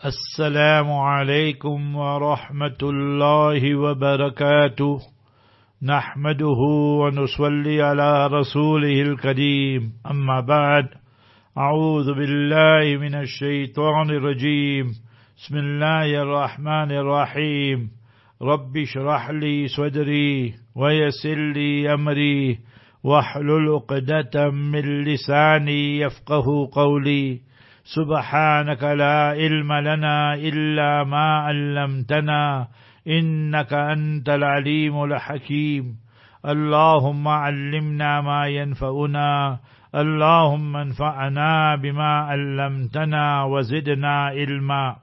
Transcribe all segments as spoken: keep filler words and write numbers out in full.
السلام عليكم ورحمة الله وبركاته نحمده ونصلي على رسوله الكريم أما بعد أعوذ بالله من الشيطان الرجيم بسم الله الرحمن الرحيم رب اشرح لي صدري ويسر لي أمري واحلل عقدة من لساني يفقه قولي سبحانك لا علم لنا إلا ما علمتنا إنك أنت العليم الحكيم اللهم علمنا ما ينفعنا اللهم انفعنا بما علمتنا وزدنا علما.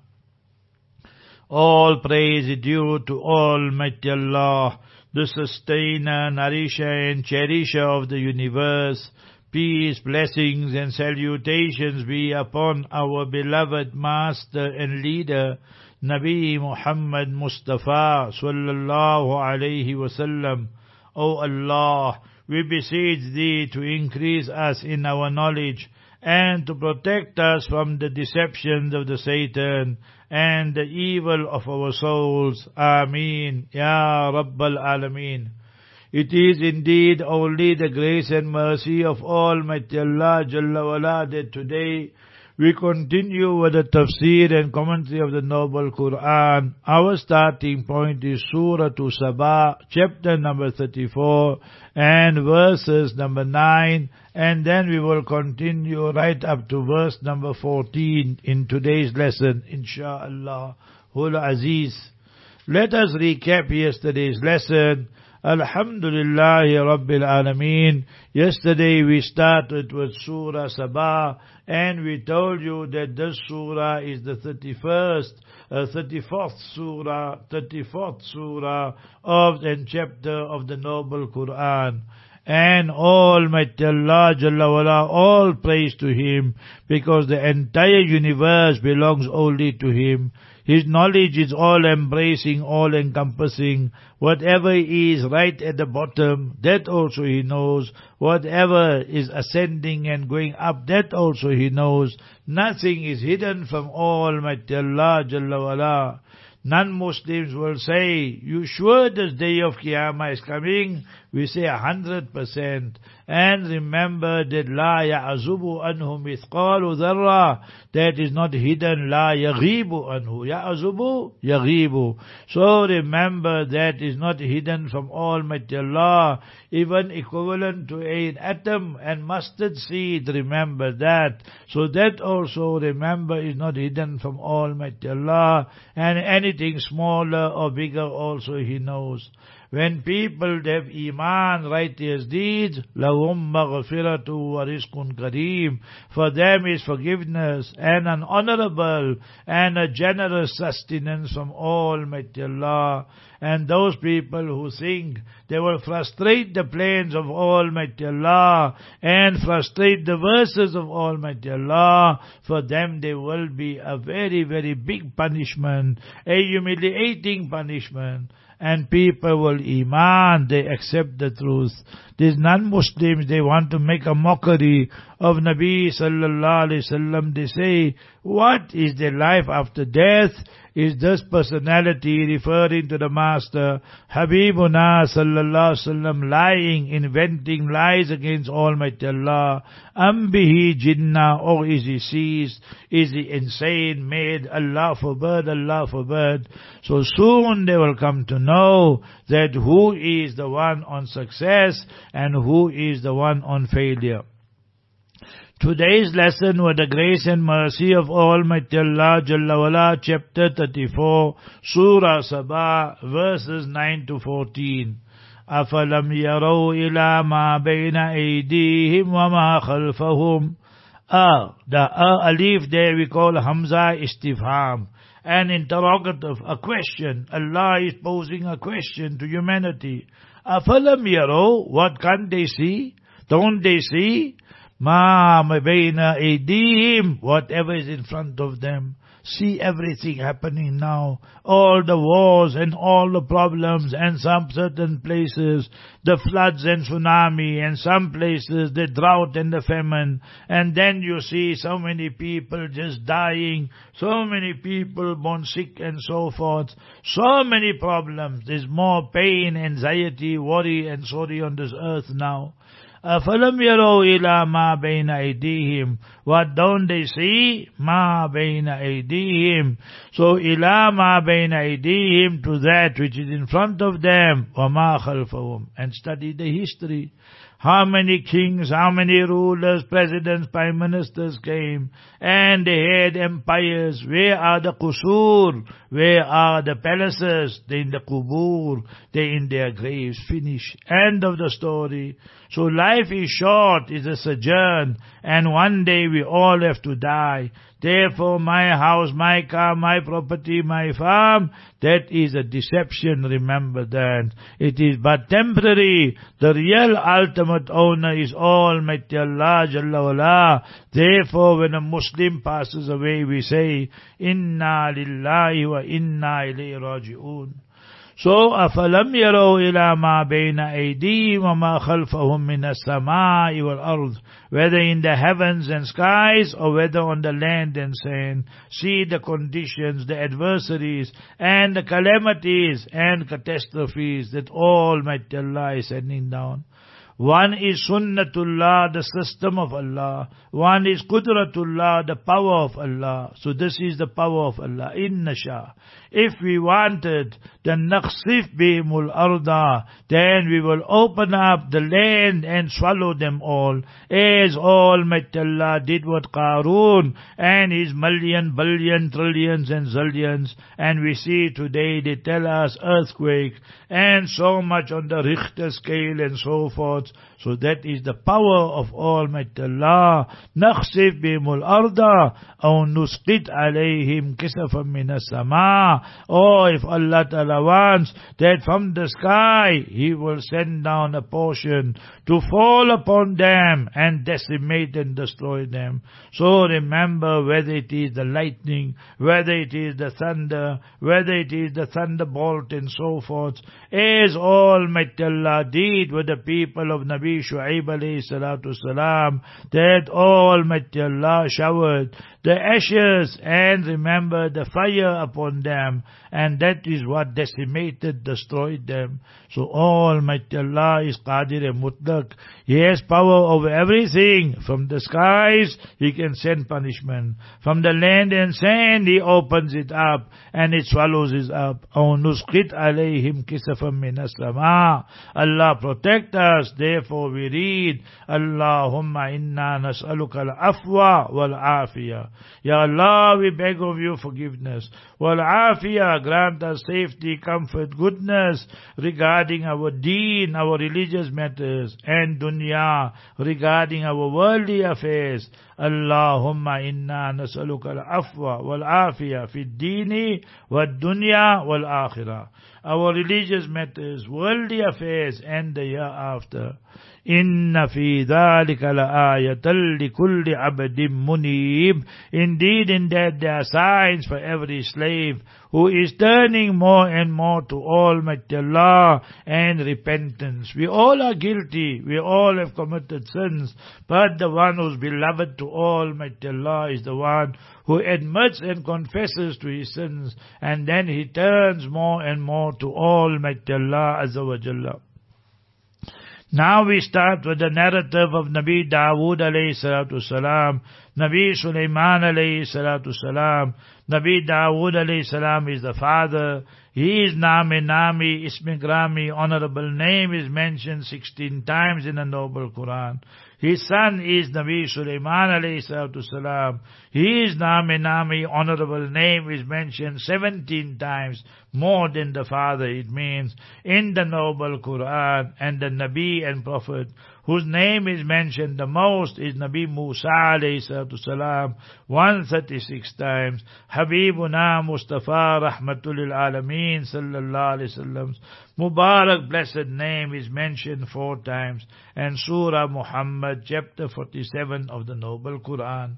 All praise is due to Almighty Allah, the sustainer, nourisher and cherisher of the universe. Peace, blessings and salutations be upon our beloved Master and Leader, Nabi Muhammad Mustafa sallallahu alayhi wasallam. O Allah, we beseech Thee to increase us in our knowledge and to protect us from the deceptions of the Satan and the evil of our souls. Ameen. Ya Rabbal Alameen. It is indeed only the grace and mercy of Almighty Allah Jalla wala that today we continue with the tafsir and commentary of the Noble Quran. Our starting point is Surah Sabah, chapter number thirty-four and verses number nine, and then we will continue right up to verse number fourteen in today's lesson, Insha'Allah Hul Aziz. Let us recap yesterday's lesson. Alhamdulillah Rabbil Alameen. Yesterday we started with Surah Sabah and we told you that this surah is the thirty-first, uh, thirty-fourth surah, thirty-fourth surah of the chapter of the Noble Quran. And Almighty Allah Jalla wala, all praise to Him, because the entire universe belongs only to Him. His knowledge is all-embracing, all-encompassing. Whatever is right at the bottom, that also He knows. Whatever is ascending and going up, that also He knows. Nothing is hidden from Almighty Allah Jalla wala. Non-Muslims will say, you sure this day of Qiyamah is coming? We say a hundred percent. And remember that La ya'azubu anhu mithqalu dharra. That is not hidden. La yaghibu anhu. Ya'azubu, yaghibu. So remember that is not hidden from Almighty Allah. Even equivalent to an atom and mustard seed, remember that. So that also remember is not hidden from Almighty Allah. And anything smaller or bigger also He knows. When people have iman, righteous deeds, lahum maghfiratu wa rizqun kareem. For them is forgiveness and an honorable and a generous sustenance from Almighty Allah. And those people who think they will frustrate the plans of Almighty Allah and frustrate the verses of Almighty Allah, for them there will be a very, very big punishment, a humiliating punishment. And people will iman, they accept the truth. These non-Muslims, they want to make a mockery of Nabi sallallahu alaihi wasallam. They say, what is the life after death? Is this personality referring to the Master Habibuna sallallahu alaihi wasallam lying, inventing lies against Almighty Allah? Ambihi jinnah, or is he seized? Is he insane, made? Allah forbid, Allah forbid. So soon they will come to know that who is the one on success and who is the one on failure. Today's lesson, with the grace and mercy of Almighty Allah Jalla wala, chapter thirty-four, Surah Sabah, verses nine to fourteen. أَفَلَمْ يَرَوْا إِلَى مَا بَيْنَ أَيْدِيهِمْ وَمَا خَلْفَهُمْ. Ah, the uh, alif there we call Hamza Istifham, an interrogative, a question. Allah is posing a question to humanity. أَفَلَمْ يَرَوْا, what can't they see? Don't they see? Ma bayna aydihim, whatever is in front of them. See everything happening now. All the wars and all the problems, and some certain places, the floods and tsunami, and some places the drought and the famine. And then you see so many people just dying, so many people born sick and so forth. So many problems. There's more pain, anxiety, worry and sorry on this earth now. أَفَلَمْ يَرَوْا إِلَى مَا بَيْنَ أَيْدِيهِمْ. What don't they see? مَا بَيْنَ أَيْدِيهِمْ. So إِلَى مَا بَيْنَ أَيْدِيهِمْ, to that which is in front of them. وَمَا خَلْفَهُمْ. And study the history. How many kings, how many rulers, presidents, prime ministers came, and they had empires. Where are the qusur? Where are the palaces? They're in the qubur. They're in their graves. Finish. End of the story. So life is short, is a sojourn, and one day we all have to die. Therefore my house, my car, my property, my farm, that is a deception, remember that. It is but temporary. The real ultimate owner is Almighty Allah Jalla wala. Therefore when a Muslim passes away, we say, Inna lillahi wa inna ilayhi raji'un. So, أَفَلَمْ يَرَوْا إِلَى مَا بَيْنَ أَيْدِيهِمْ وَمَا خَلْفَهُمْ مِنَ السَّمَاءِ وَالْأَرْضِ. Whether in the heavens and skies, or whether on the land and sand. See the conditions, the adversaries, and the calamities, and catastrophes that Almighty Allah is sending down. One is Sunnatullah, the system of Allah. One is Qudratullah, the power of Allah. So this is the power of Allah. Inna sha. If we wanted, then naqsif bihimul arda, then we will open up the land and swallow them all, as Almighty Allah did with Qarun and his million, billion, trillions and zillions. And we see today they tell us earthquake and so much on the Richter scale and so forth. So that is the power of Almighty Allah. نَخْسِفْ بِهِمُ الْأَرْضَ أَوْ نُسْقِطْ عَلَيْهِمْ كِسَفًا مِنَ السَّمَاءِ. Oh, if Allah Ta'ala wants that from the sky He will send down a portion to fall upon them and decimate and destroy them. So remember, whether it is the lightning, whether it is the thunder, whether it is the thunderbolt and so forth, as Almighty Allah did with the people of Nabi Shu'aib alayhi salatu salam, that Almighty Allah showered the ashes and remember the fire upon them, and that is what decimated, destroyed them. So Almighty Allah is Qadir Mutlaq. He has power over everything. From the skies, He can send punishment. From the land and sand, He opens it up and it swallows it up. أَوْ نُسْقِطْ عَلَيْهِمْ كِسَفًا مِنَ السَّمَاءِ. Allah protect us. Therefore we read, Allahumma inna nas'aluka al-afwa wal-afiyah. Ya Allah, we beg of you forgiveness. Wal-afiyah, grant us safety, comfort, goodness regarding our deen, our religious matters, and dunya, regarding our worldly affairs. Allahumma inna nas'aluka al-afwa wal-afiyah fi ad-dini wad-dunya wal-akhirah. Our religious matters, worldly affairs, and the hereafter. Inna fi dhalika la'ayatan likulli abdin munib. Indeed, in that there are signs for every slave who is turning more and more to Almighty Allah and repentance. We all are guilty. We all have committed sins. But the one who is beloved to Almighty Allah is the one who admits and confesses to his sins, and then he turns more and more to Almighty Allah Azza wa Jalla. Now we start with the narrative of Nabi Dawood alayhi salatu salam, Nabi Sulaiman alayhi salatu salam. Nabi Dawood alayhi salam is the father. His Nami Nami Ismi Grami, honorable name, is mentioned sixteen times in the Noble Quran. His son is Nabi Sulaiman alayhi salatu salam. His Nami Nami, honorable name, is mentioned seventeen times, more than the father. It means in the Noble Quran. And the Nabi and Prophet whose name is mentioned the most is Nabi Musa alayhi salatu salam, one hundred thirty-six times. Habibuna Mustafa Rahmatul lil Alameen sallallahu alayhi wasallam's Mubarak blessed name is mentioned four times. And Surah Muhammad, chapter forty-seven of the Noble Quran.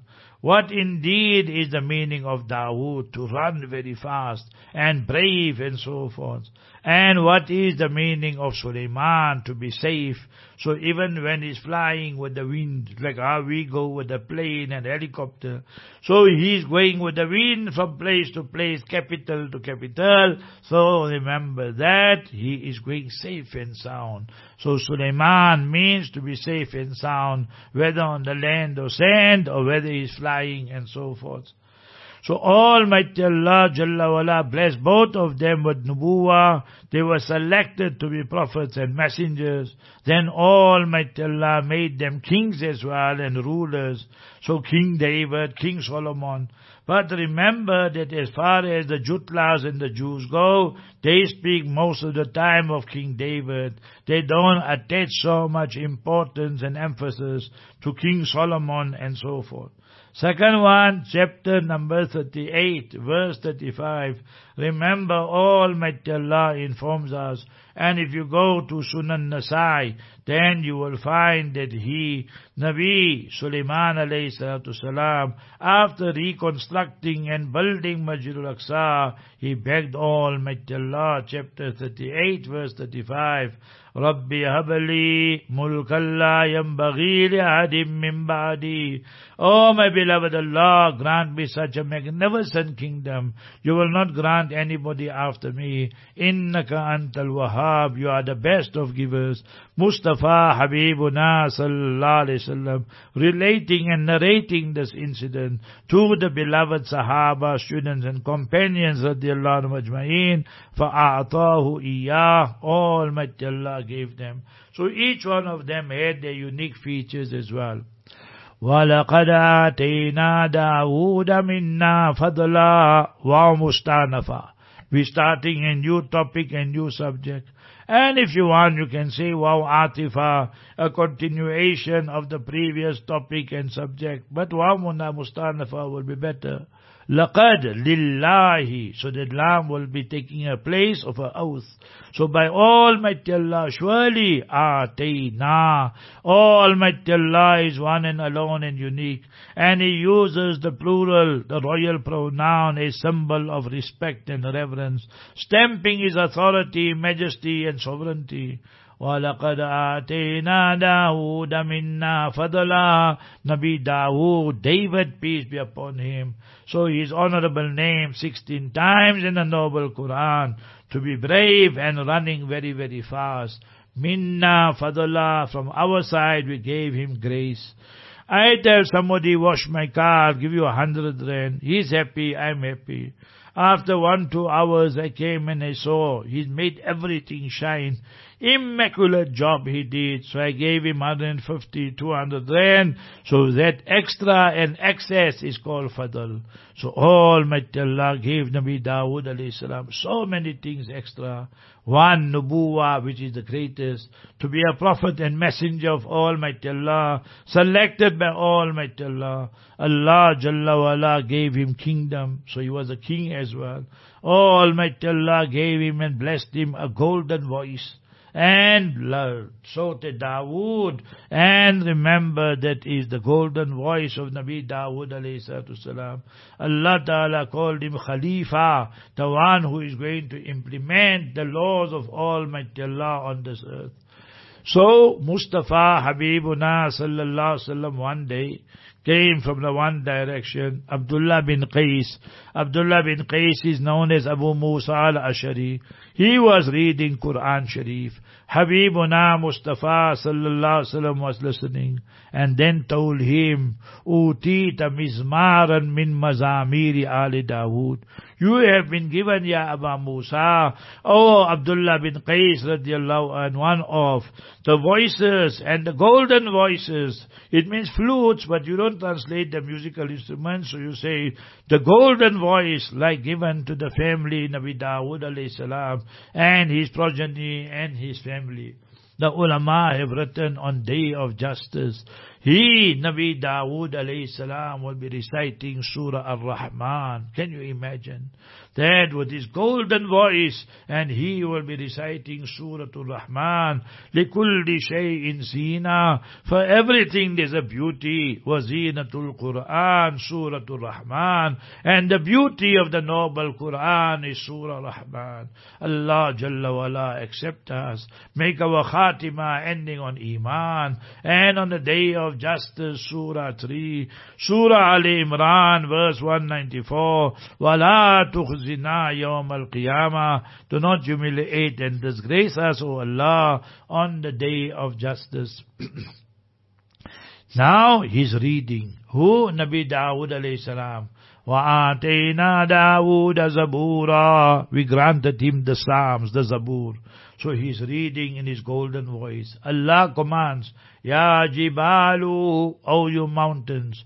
What indeed is the meaning of Dawood? To run very fast and brave and so forth. And what is the meaning of Sulaiman? To be safe. So even when he's flying with the wind, like how we go with the plane and helicopter, so he's going with the wind from place to place, capital to capital. So remember that he is going safe and sound. So Sulaiman means to be safe and sound, whether on the land or sand, or whether he's flying and so forth. So Almighty Allah Jalla wala blessed both of them with nubuwah. They were selected to be prophets and messengers. Then Almighty Allah made them kings as well and rulers. So King David, King Solomon. But remember that as far as the Jutlas and the Jews go, they speak most of the time of King David. They don't attach so much importance and emphasis to King Solomon and so forth. Second one, chapter number thirty-eight, verse thirty-five. Remember, Almighty Allah informs us, and if you go to Sunan Nasai, then you will find that he, Nabi Sulaiman alayhi salatu salam, after reconstructing and building Masjid al-Aqsa, he begged Almighty Allah, chapter thirty-eight, verse thirty-five, Rabbi habli mulkan la yanbaghi li'adim min ba'di. Oh my beloved Allah, grant me such a magnificent kingdom. You will not grant anybody after me. Innaka antal wahhab. You are the best of givers. Mustafa Habibuna sallallahu alayhi wasallam, relating and narrating this incident to the beloved Sahaba, students and companions radiyallahu anhum ajma'in, fa'a'atahu iyah. Almighty Allah gave them. So each one of them had their unique features as well. وَلَقَدْ آتَيْنَا دَاوُودَ مِنَّا فَضْلًا وَمُسْتَأْنَفًا. We're starting a new topic, a new subject. And if you want, you can say, wow, Atifa, a continuation of the previous topic and subject. But wow, Mustanafa will be better. Laqad lillahi. So the lam will be taking a place of an oath. So by Almighty Allah, surely atayna. Almighty Allah is one and alone and unique. And He uses the plural, the royal pronoun, a symbol of respect and reverence, stamping His authority, majesty and sovereignty. وَلَقَدْ آتَيْنَا دَاوُودَ مِنَّا فَضْلًا. Nabi Dawood, David, peace be upon him. So his honorable name sixteen times in the noble Quran, to be brave and running very, very fast. Minna fadla, from our side we gave him grace. I tell somebody, wash my car, give you a hundred rand. He's happy, I'm happy. After one, two hours I came and I saw he's made everything shine. Immaculate job he did. So I gave him one hundred fifty, two hundred rand. So that extra and excess is called fadl. So Almighty Allah gave Nabi Dawood alayhi salam so many things extra. One, nubuwah, which is the greatest. To be a prophet and messenger of Almighty Allah, selected by Almighty Allah. Allah Jalla wala gave him kingdom. So he was a king as well. Almighty Allah gave him and blessed him a golden voice. And so to Dawood, and remember that is the golden voice of Nabi Dawood alayhi salatu salam. Allah Ta'ala called him Khalifa, the one who is going to implement the laws of Almighty Allah on this earth. So Mustafa Habibuna sallallahu alaihi wasallam one day came from the one direction, Abdullah bin Qais. Abdullah bin Qais is known as Abu Musa al-Ashari. He was reading Quran Sharif. Habibuna Mustafa sallallahu alaihi wasallam was listening and then told him, Utita mizmaran min mazamiri ali Dawood. You have been given, Ya Abu Musa, oh Abdullah bin Qais radiallahu anhu, one of the voices and the golden voices. It means flutes, but you don't translate the musical instruments, so you say the golden voice like given to the family Nabi Dawood alayhi salam and his progeny and his family. The ulama have written on Day of Justice, He, Nabi Dawood alayhi salam, will be reciting Surah Ar-Rahman. Can you imagine? That with his golden voice, and he will be reciting Surah Ar-Rahman. لِكُلِّ شَيْءٍ زِينَةٍ. For everything there's a beauty. وَزِينَةُ الْقُرْآنِ Surah Ar-Rahman. And the beauty of the noble Quran is Surah Ar-Rahman. Allah Jalla wala accept us. Make our khatima ending on Iman. And on the day of justice, Surah three. Surah Ali Imran, verse one ninety-four. وَلَا تُخْزِنَا يَوْمَ الْقِيَامَةِ. Do not humiliate and disgrace us, O Allah, on the day of justice. Now he's reading. Who? Nabi Dawood alayhi salam. وَآتَيْنَا دَاوُودَ زَبُورًا. We granted him the Psalms, the Zabur. So he's reading in his golden voice. Allah commands, Ya Jibalu, O you mountains,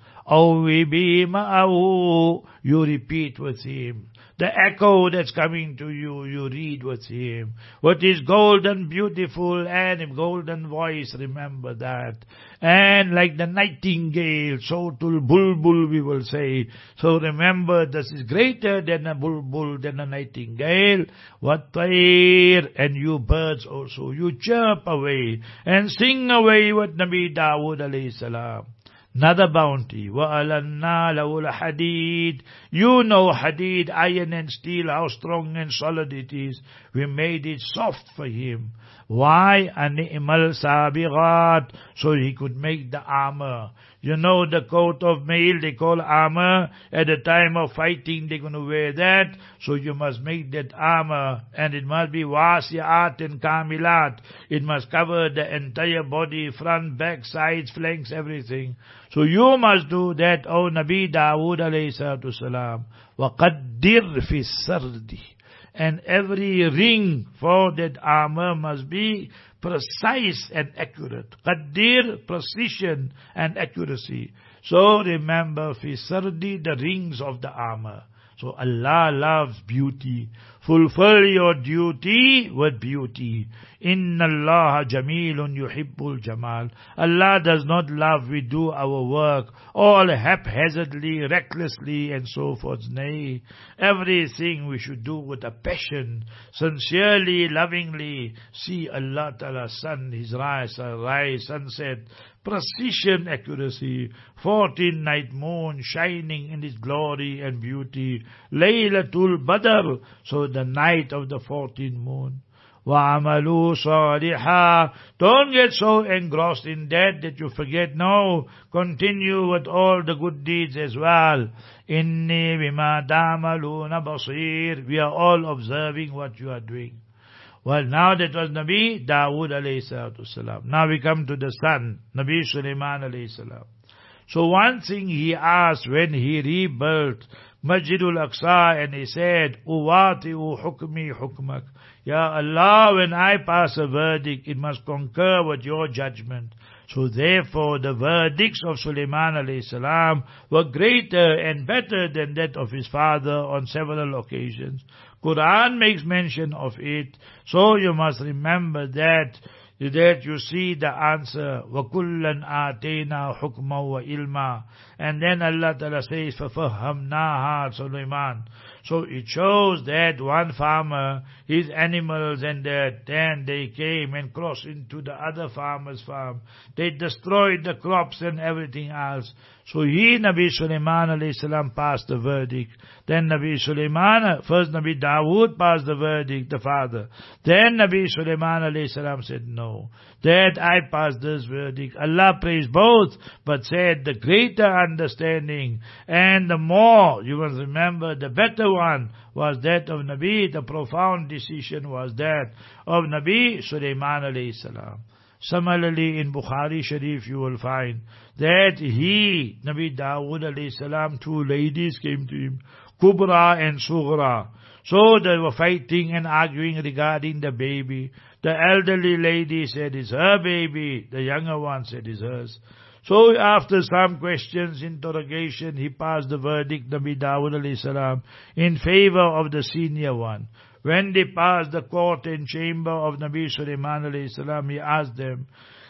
Awwibi ma'ahu. You repeat with him. The echo that's coming to you, you read with him. With his golden, beautiful and golden voice, remember that. And like the nightingale, so to bulbul we will say. So remember, this is greater than a bulbul, than a nightingale. What tayr, and you birds also, you chirp away and sing away with Nabi Dawood alayhi salam. Another bounty. وَأَلَنَّا لَهُ الْحَدِيدِ. You know hadid, iron and steel, how strong and solid it is. We made it soft for him. Why? أَنِئْمَ الْسَابِغَاتِ. So he could make the armor. You know the coat of mail they call armor. At the time of fighting they're going to wear that. So you must make that armor. And it must be wasi'at and kamilat. It must cover the entire body, front, back, sides, flanks, everything. So you must do that, O Nabi Dawood alayhi salatu salam. وَقَدِّرْ فِي السَّرْدِ. And every ring for that armor must be precise and accurate. Qaddir, precision and accuracy. So remember, fi sardi, the rings of the armor. So Allah loves beauty. Fulfill your duty with beauty. Inna Allah jamilun yuhibbul jamal. Allah does not love we do our work all haphazardly, recklessly and so forth. Nay, everything we should do with a passion, sincerely, lovingly. See Allah Ta'ala's sun, His rise, rise, sunset, precision, accuracy, fourteen night moon shining in its glory and beauty, Laylatul Badr, so the night of the fourteenth moon. وَعَمَلُوا صَالِحًا. Don't get so engrossed in that that you forget. No, continue with all the good deeds as well. إِنِّي بِمَا تَعْمَلُونَ بَصِيرٌ. We are all observing what you are doing. Well, now that was Nabi Dawood alayhi salatu salam. Now we come to the son, Nabi Sulaiman alayhi salam. So one thing he asked when he rebuilt Masjidul Aqsa, and he said, Uwati'u hukmi hukmak. Ya Allah, when I pass a verdict, it must concur with your judgment. So therefore the verdicts of Sulaiman alayhi salam were greater and better than that of his father on several occasions. Quran makes mention of it. So you must remember that, that you see the answer. وَكُلًّا آتَيْنَا حُكْمًا وَإِلْمًا. And then Allah Ta'ala says, فَفَهَّمْنَاهَا Sulaiman. So it shows that one farmer, his animals and that, then they came and crossed into the other farmer's farm. They destroyed the crops and everything else. So he, Nabi Sulaiman alayhi salam, passed the verdict. Then Nabi Sulaiman, first Nabi Dawood passed the verdict, the father. Then Nabi Sulaiman alayhi salam said, no, that I passed this verdict. Allah praised both, but said the greater understanding and the more, you must remember, the better one was that of Nabi, the profound decision was that of Nabi Sulaiman alayhi salam. Similarly, in Bukhari Sharif, you will find that he, Nabi Dawood alayhi salam, two ladies came to him, Kubra and Sughra. So they were fighting and arguing regarding the baby. The elderly lady said it's her baby. The younger one said it's hers. So after some questions, interrogation, he passed the verdict, Nabi Dawood alayhi salam, in favor of the senior one. When they passed the court and chamber of Nabi Sulaiman alayhi salam, he asked them,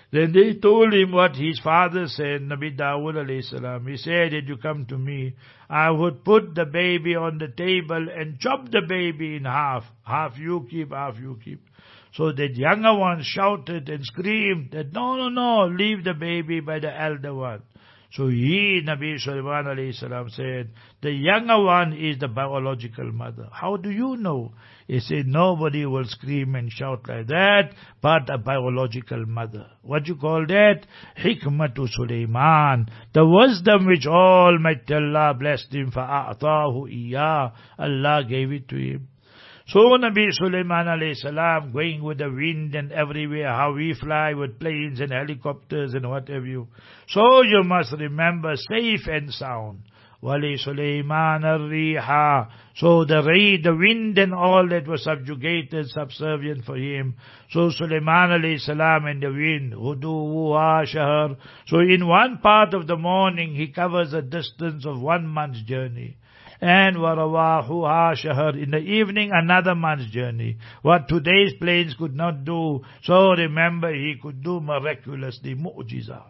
Then they told him what his father said, Nabi Dawood alayhi salam. He said, if you come to me, I would put the baby on the table and chop the baby in half. Half you keep, half you keep. So that younger one shouted and screamed that, no, no, no, leave the baby by the elder one. So he, Nabi Sulaiman alayhi salam, said, the younger one is the biological mother. How do you know? He said, nobody will scream and shout like that, but a biological mother. What you call that? Hikmatu Sulaiman. The wisdom which Almighty Allah blessed him, fa'a'atahu iyah. Allah gave it to him. So Nabi Sulaiman alayhi salam, going with the wind and everywhere, how we fly with planes and helicopters and what have you. So you must remember, safe and sound. Wali Sulaiman al-riha. So the rain, the wind and all that was subjugated, subservient for him. So Sulaiman alayhi salam and the wind, huduha shahr. So in one part of the morning, he covers a distance of one month's journey. And warawahuha shahr, in the evening another month's journey. What today's planes could not do, so remember he could do miraculously, mu'jiza.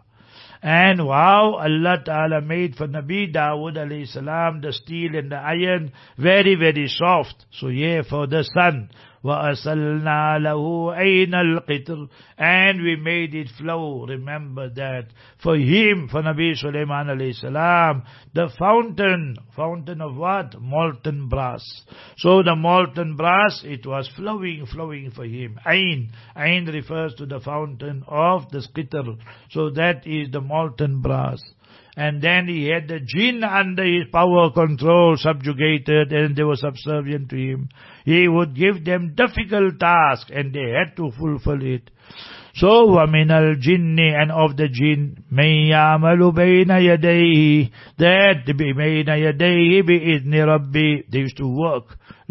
And wow, Allah Ta'ala made for Nabi Dawood alayhi salam the steel and the iron very, very soft. So yeah, for the sun. وَأَسَلْنَا لَهُ عَيْنَ الْقِطْرِ, and we made it flow. Remember that. For him, for Nabi Sulaiman alayhi salam, the fountain, fountain of what? Molten brass. So the molten brass, it was flowing, flowing for him. Ain. Ain refers to the fountain of the qitr. So that is the molten brass. And then he had the jinn under his power control, subjugated, and they were subservient to him. He would give them difficult tasks, and they had to fulfill it. So, وَمِنَ الْجِنِّ, and of the jinn, مَنْ يَعْمَلُ بَيْنَ يَدَيْهِ, that بَيْنَ يَدَيْهِ بِإِذْنِ رَبِّهِ, they used to work,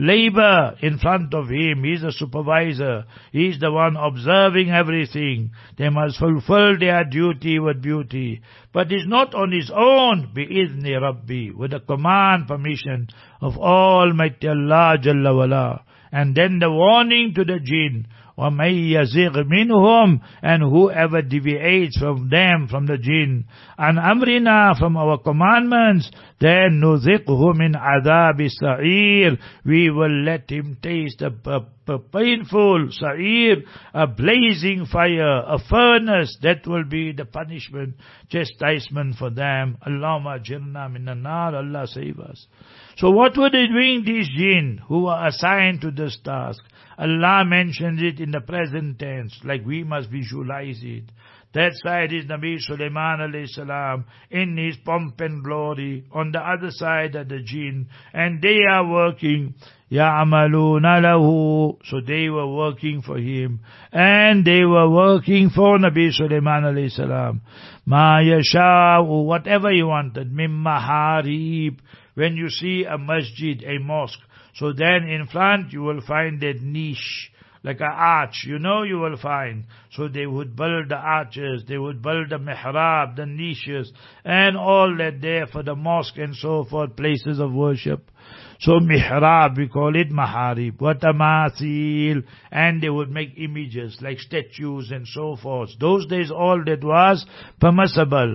labor in front of him. He's the supervisor. He's the one observing everything. They must fulfill their duty with beauty. But it's not on his own, بِإِذْنِ رَبِّهِ, with the command, permission of Almighty Allah Jalla wala. And then the warning to the jinn, وَمَنْ يَزِغْ مِنْهُمْ, and whoever deviates from them, from the jinn, and amrina, from our commandments, then نُذِقْهُ مِنْ عَذَابِ السَّعِيرِ, we will let him taste a, a, a painful sa'ir, a blazing fire, a furnace. That will be the punishment, chastisement for them. Allahumma ajirna minan nar, Allah save us. So what were they doing, these jinn who were assigned to this task? Allah mentions it in the present tense, like we must visualize it. That side is Nabi Sulaiman alayhi salam in his pomp and glory. On the other side are the jinn, and they are working. يَعْمَلُونَ لَهُ, so they were working for him, and they were working for Nabi Sulaiman alayhi salam. مَا يَشَاءُ, whatever he wanted. مِن مَحَارِيب, when you see a masjid, a mosque, so then in front you will find that niche, like an arch, you know you will find. So they would build the arches, they would build the mihrab, the niches, and all that there for the mosque and so forth, places of worship. So mihrab, we call it maharib. Watamathil, and they would make images like statues and so forth. Those days all that was permissible.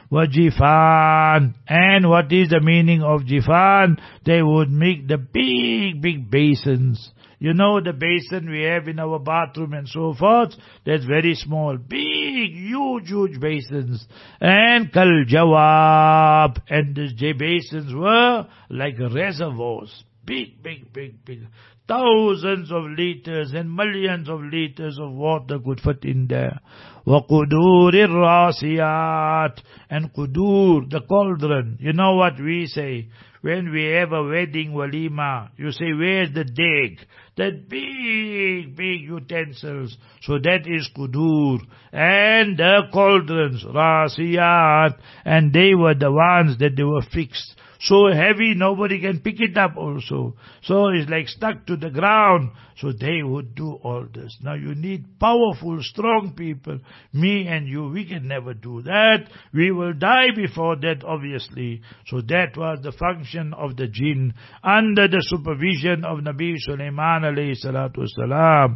Wajifan, and what is the meaning of jifan? They would make the big, big basins. You know the basin we have in our bathroom and so forth, that's very small. Big, huge, huge basins. And kal jawab, and the basins were like reservoirs. Big, big, big, big. Thousands of liters and millions of liters of water could fit in there. وَقُدُورِ الرَّاسِيَاتِ, and qudur, the cauldron. You know what we say? When we have a wedding walima, you say, where's the deg? That big, big utensils. So that is qudur. And the cauldrons, rasiyat, and they were the ones that they were fixed. so heavy nobody can pick it up also. So it's like stuck to the ground. So they would do all this. Now you need powerful, strong people. Me and you, we can never do that. We will die before that, obviously. So that was the function of the jinn under the supervision of Nabi Sulaiman alayhi salatu wasalam.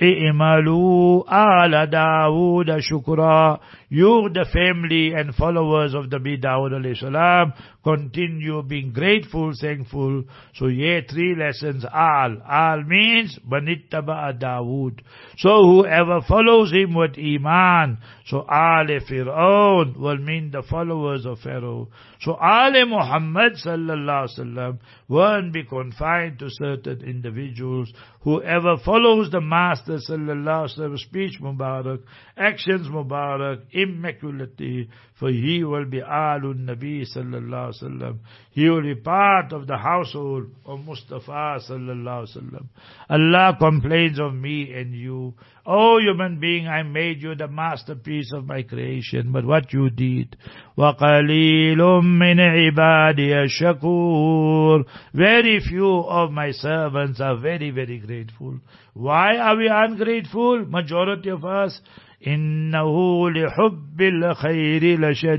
I'malu ala Dawood shukra. You, the family and followers of Nabi Dawood alayhi salam, continue being grateful, thankful. So here three lessons. Al. Al means Banittaba'a Dawood. So whoever follows him with Iman. So Ale Fir'aun will mean the followers of Pharaoh. So Ale Muhammad sallallahu alaihi wasallam won't be confined to certain individuals. Whoever follows the Master sallallahu alaihi wasallam speech Mubarak, actions Mubarak, immaculately, for he will be Alun Nabi sallallahu alaihi wasallam. He will be part of the household of Mustafa sallallahu alaihi wasallam. Allah complains of me and you. Oh human being, I made you the masterpiece of my creation, but what you did. وَقَلِيلٌ مِّنْ عِبَادِيَ الشَّكُورِ. Very few of my servants are very, very grateful. Why are we ungrateful? Majority of us. إِنَّهُ لِحُبِّ الْخَيْرِ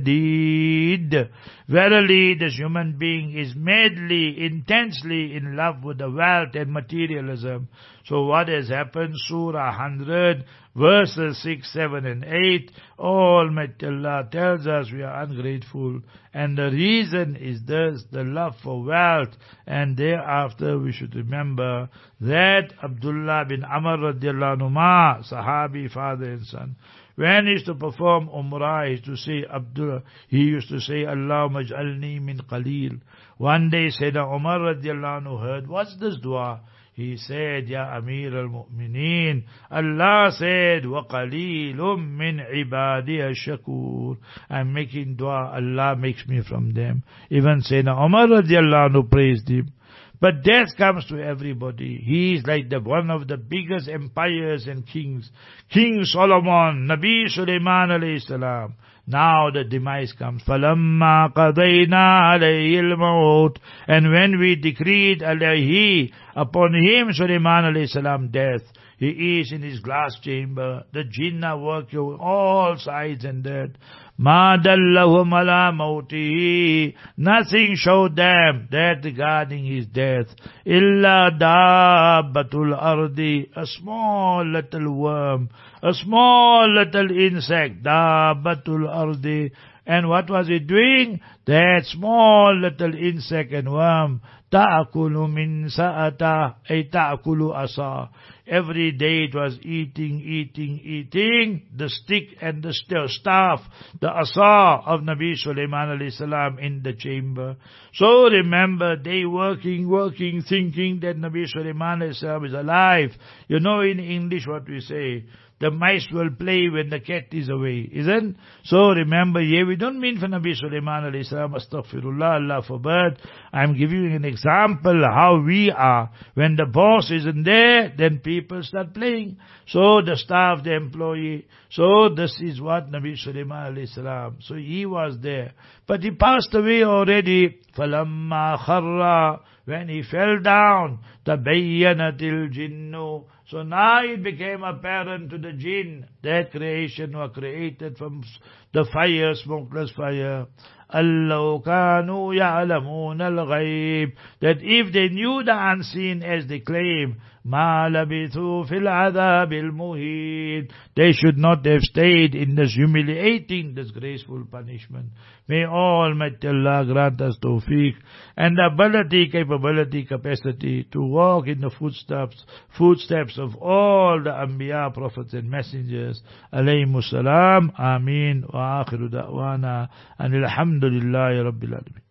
لَشَدِيدٌ. Verily, this human being is madly, intensely in love with the wealth and materialism. So what has happened? Surah one hundred, verses six, seven and eight. Almighty Allah tells us we are ungrateful. And the reason is this, the love for wealth. And thereafter we should remember that Abdullah bin Amr radiallahu anhu, Sahabi, father and son, when he used to perform Umrah, he used to say, Abdullah, he used to say, Allahumma ij'alni min qaleel. One day Sayyidina Umar radiallahu anhu heard, what's this dua? He said, Ya Amir al-Mu'mineen, Allah said, وَقَلِيلٌ مِّنْ عِبَادِيَ الشَّكُورِ. I'm making dua, Allah makes me from them. Even Sayyidina Umar radiallahu anhu praised him. But death comes to everybody. He is like the one of the biggest empires and kings. King Solomon, Nabi Sulaiman alayhi salam. Now the demise comes. فَلَمَّا قَضَيْنَا عَلَيْهِ الْمَوْتِ. And when we decreed alayhi, upon him, Sulaiman alayhi salam, death. He is in his glass chamber. The jinn are working on all sides and that. مَا دَلَّهُمْ عَلَى مَوْتِهِ. Nothing showed them that regarding his death. إِلَّا دَابَّةُ الْأَرْضِ. A small little worm, a small little insect. دَابَّةُ الْأَرْضِ. And what was it doing? That small little insect and worm. تَأْكُلُ مِنْ سَأَتَهِ. أي تَأْكُلُ أَصَاهِ. Every day it was eating, eating, eating the stick and the staff, the asa of Nabi Sulaiman alayhi salam in the chamber. So remember, they working, working, thinking that Nabi Sulaiman alayhi salam is alive. You know in English what we say, the mice will play when the cat is away, isn't? So remember, here we don't mean for Nabi Sulaiman alayhi salam, astaghfirullah, Allah forbid. I'm giving you an example how we are. When the boss isn't there, then people start playing. So the staff, the employee. So this is what Nabi Sulaiman alayhi salam. So he was there. But he passed away already. فَلَمَّا خَرَّ. When he fell down, تَبَيَّنَتِ الْجِنُّ. So now it became apparent to the jinn that creation was created from the fire, smokeless fire. أَلَّوْ كَانُوا يَعْلَمُونَ الْغَيْبِ. That if they knew the unseen as they claim, مَا لَبِثُوا فِي الْعَذَابِ الْمُهِينِ. They should not have stayed in this humiliating, disgraceful punishment. May Almighty Allah grant us tawfiq and the ability, capability, capacity to walk in the footsteps, footsteps of all the Anbiya, Prophets and Messengers. Alayhimus salam. Ameen. Wa akhiru da'wana. And alhamdulillahi Rabbil Alamin.